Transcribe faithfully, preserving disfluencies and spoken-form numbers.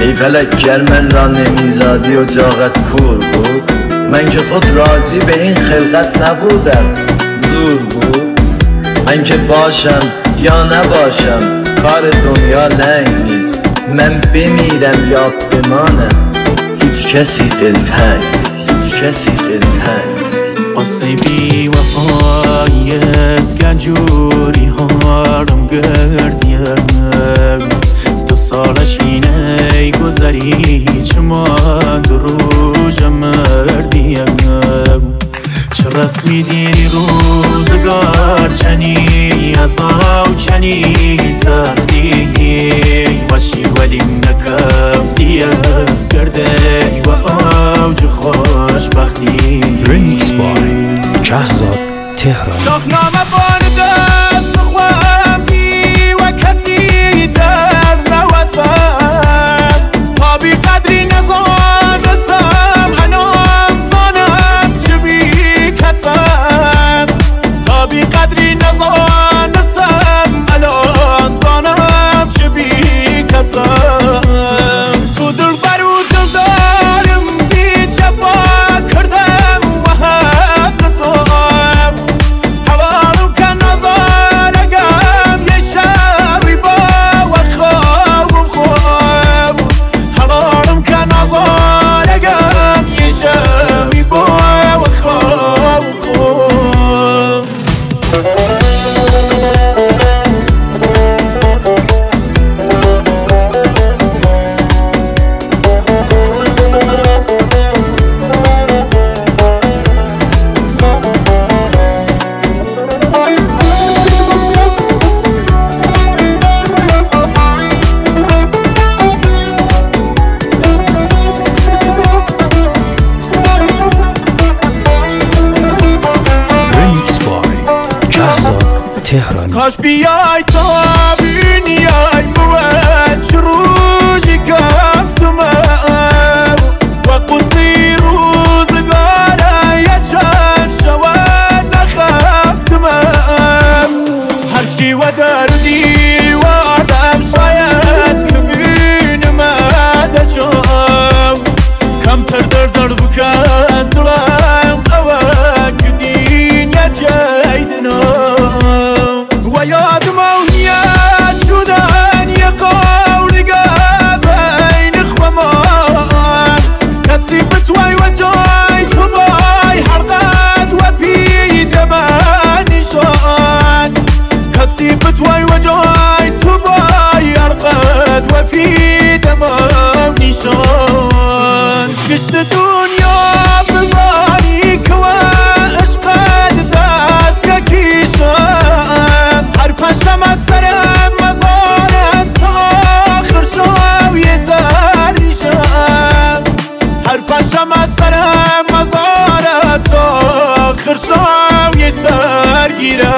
ای فلک گر من را نمیزادی اجاقت کور بود، من که خود راضی به این خلقت نبودم، زور بود. من که باشم یا نباشم کار دنیا لنگ نیست، من بمیرم یا بمانم هیچ کسی دلتنگ نیست، هیچ کسی دلتنگ نیست. قصه بی وفایت گنجوری هارم گردیم، دو سالش اینه گذری چما دو روز مردیم. چه رسمی دیری روزگار چنی عذاب چنی سختی باشی ولی نکفتی گرده و اوج خوشبختی. ریمیکس بای شهزاد تهرانی. نامه بان دست خواهی و کسی در نوسم، تا بی قدری نزانستم انام زانم چه بی کسم، تا بی قدری نزانستم الان زانم چه بی کسم. تو دل برو دل دارم بی جفا کردم و حق تو حوالم کن نظارگم یه شبی با و خوابم خواب، حوالم کن نظارگم یه شبی با و خوابم خواب. کاش بیای تا بینیای مواد چه روزی گفتم و قصی روزگاره یه چند شود نخفتم. هرچی و دردی و آدم شاید که بینم دچم کمتر در درد بکن دلم اوه که دینیت ییدنم و یادم اونیت شدن یه قولگه بین خوامان، کسی بتوی و جای تو بای حرقت و پید من نشان، کسی بتوی و جای تو بای حرقت و پید من نشان. گشت دنیا بزاری که و عشقت دست ککیشم، هر پنجم از سرم مزارم تا آخر شو یه زریشم، هر پنجم از سرم مزارم تا آخر شو یه سر گیرم.